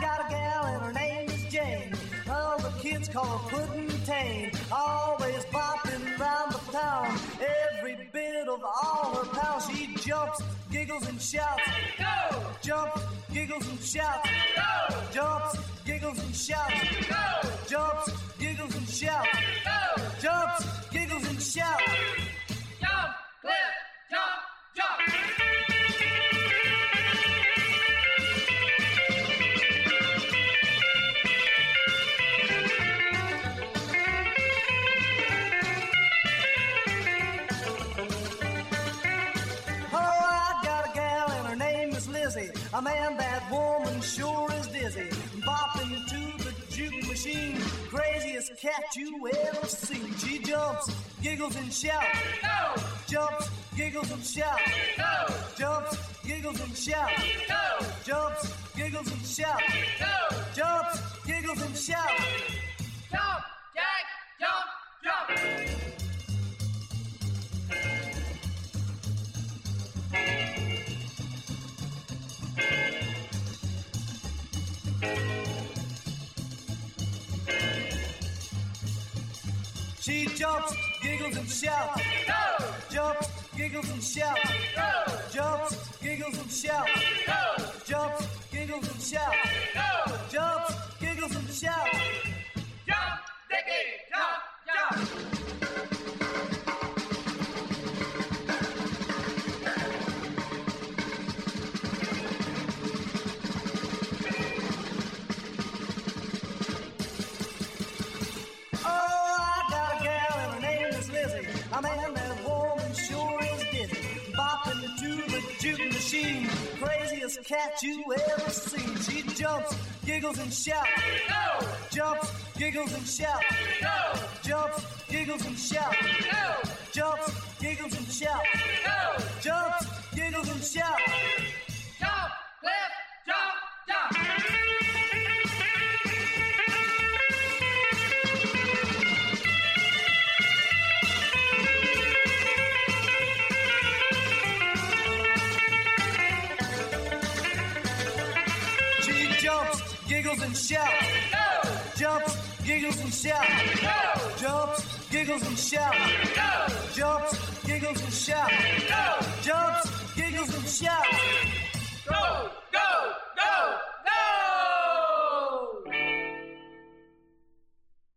got a gal and her name is Jane. All the kids call her Puddin' Tane. Always bopping round the town. Every bit of all her pals. She jumps, giggles and shouts. Go! Jumps, giggles and shouts. Go! Jumps, giggles and shouts. Go! Jumps, giggles and shouts. Go! Jumps, giggles and shouts. Jump, clip, jump, jump. A man, that woman sure is dizzy, bopping to the juke machine, craziest cat you ever seen. She jumps, giggles and shouts. Go! Jumps, giggles and shouts. Go! Jumps, giggles and shouts. Go! Jumps, giggles and shouts. Go! Jumps, giggles and shouts. Jump, Jack, jump, jump. She jumps, giggles and shouts. Go! Jumps, giggles and shouts. Go! Jumps, giggles and shouts. Go! Jumps, giggles and shouts. Go! Jumps, giggles and shouts. Jump, Dickie, jump, jump. A man, that woman sure is dizzy, bopping to the juke machine, craziest cat you ever seen. She jumps, giggles and shouts. Go! Jumps, giggles and shouts. Go! Jumps, giggles and shouts. Go! Jumps, giggles and shouts. Go! Jumps, giggles and shouts. Jump, clip, jump, jump. Giggles and shouts. Go! Jumps, giggles and shouts. Go! Jumps, giggles and shouts. Go!